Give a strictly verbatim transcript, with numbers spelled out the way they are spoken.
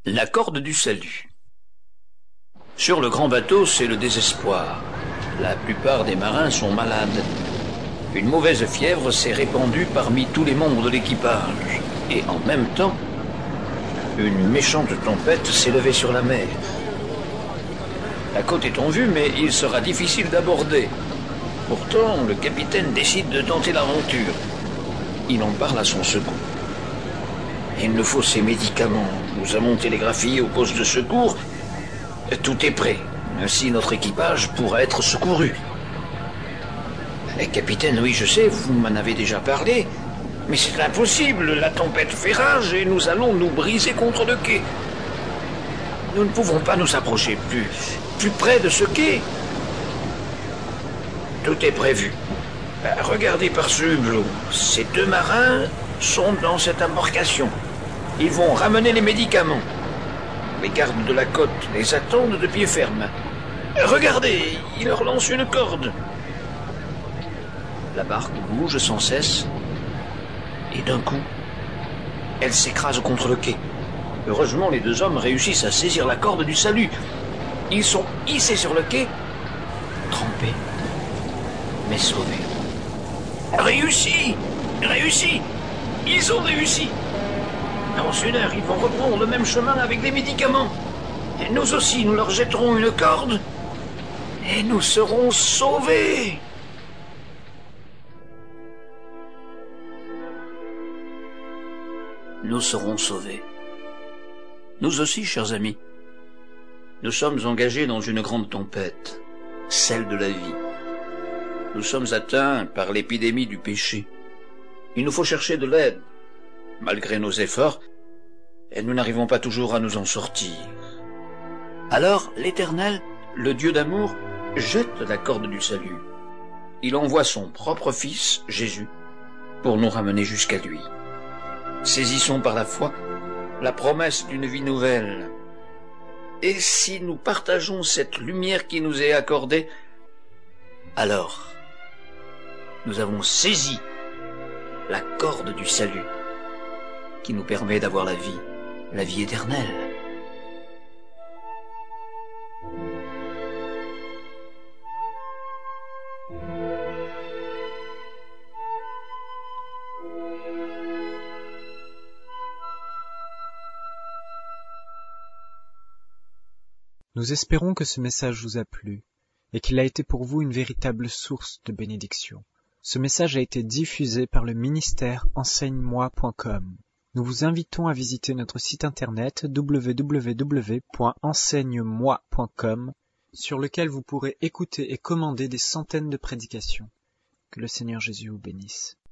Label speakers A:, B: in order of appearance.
A: La corde du salut. Sur le grand bateau, c'est le désespoir. La plupart des marins sont malades. Une mauvaise fièvre s'est répandue parmi tous les membres de l'équipage. Et en même temps, une méchante tempête s'est levée sur la mer. La côte est en vue, mais il sera difficile d'aborder. Pourtant, le capitaine décide de tenter l'aventure. Il en parle à son second. Il nous faut ces médicaments. Nous avons télégraphié au poste de secours. Tout est prêt. Ainsi, notre équipage pourra être secouru. Eh, capitaine, oui, je sais, vous m'en avez déjà parlé. Mais c'est impossible. La tempête fait rage et nous allons nous briser contre le quai. Nous ne pouvons pas nous approcher plus, plus près de ce quai. Tout est prévu. Ben, regardez par ce hublot. Ces deux marins sont dans cette embarcation. Ils vont ramener les médicaments. Les gardes de la côte les attendent de pied ferme. Regardez, ils leur lancent une corde. La barque bouge sans cesse. Et d'un coup, elle s'écrase contre le quai. Heureusement, les deux hommes réussissent à saisir la corde du salut. Ils sont hissés sur le quai, trempés, mais sauvés. Réussi! Réussi! Ils ont réussi! Dans une heure, ils vont reprendre le même chemin avec des médicaments. Et nous aussi, nous leur jetterons une corde. Et nous serons sauvés! Nous serons sauvés. Nous aussi, chers amis. Nous sommes engagés dans une grande tempête, celle de la vie. Nous sommes atteints par l'épidémie du péché. Il nous faut chercher de l'aide. Malgré nos efforts, et nous n'arrivons pas toujours à nous en sortir. Alors, l'Éternel, le Dieu d'amour, jette la corde du salut. Il envoie son propre Fils, Jésus, pour nous ramener jusqu'à lui. Saisissons par la foi la promesse d'une vie nouvelle. Et si nous partageons cette lumière qui nous est accordée, alors nous avons saisi la corde du salut qui nous permet d'avoir la vie, la vie éternelle.
B: Nous espérons que ce message vous a plu et qu'il a été pour vous une véritable source de bénédiction. Ce message a été diffusé par le ministère enseigne moi point com. Nous vous invitons à visiter notre site internet w w w point enseigne moi point com sur lequel vous pourrez écouter et commander des centaines de prédications. Que le Seigneur Jésus vous bénisse.